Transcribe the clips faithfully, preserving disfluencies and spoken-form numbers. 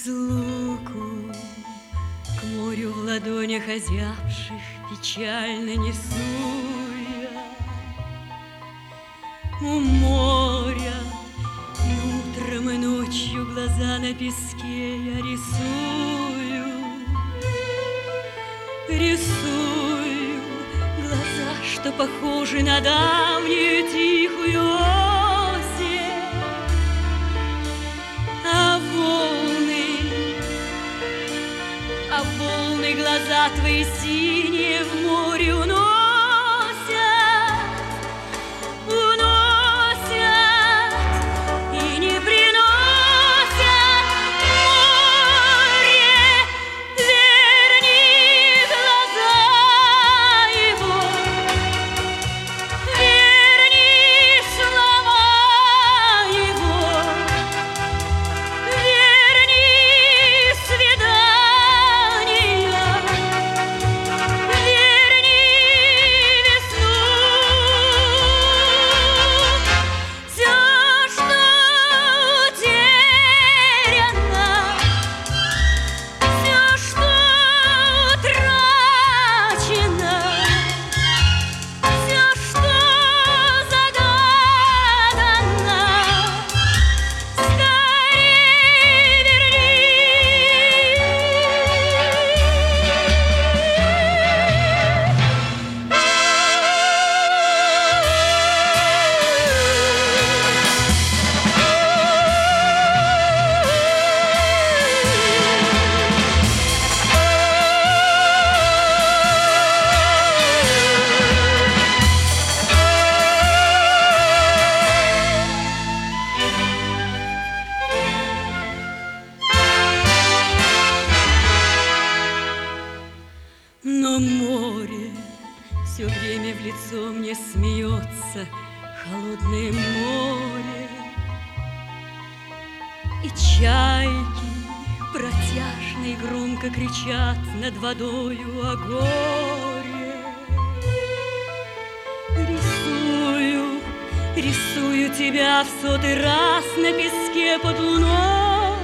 разлуку к морю в ладонях озябших печально несу я. У моря и утром, и ночью глаза на песке я рисую, рисую глаза, что похожи на давнюю тихую осень, а волны, а волны глаза твои синие в море уносят, уносят и не приносят. Море, верни глаза его, верни слова его, верни свидания, верни весну. Все, что утеряно, все, что утрачено, все, что загадано, скорей верни. Но море все время в лицо мне смеется, холодное море, и чайки протяжно и громко кричат над водою о горе. Рисую, рисую тебя в сотый раз на песке под луной,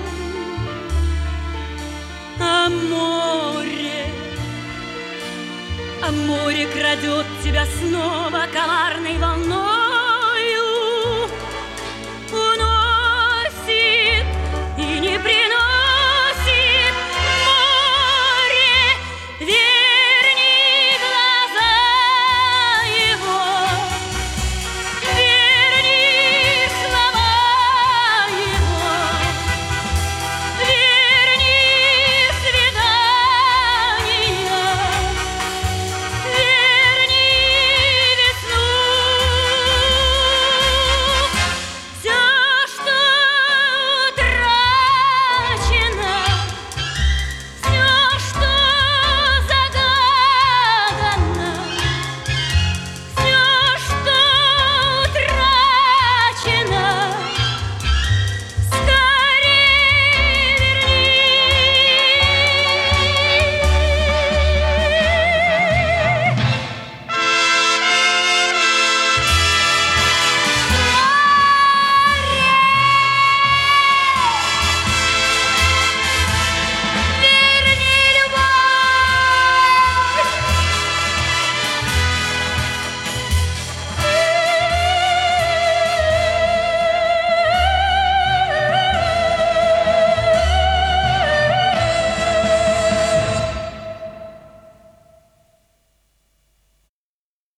а море, а море крадет тебя снова коварной волной.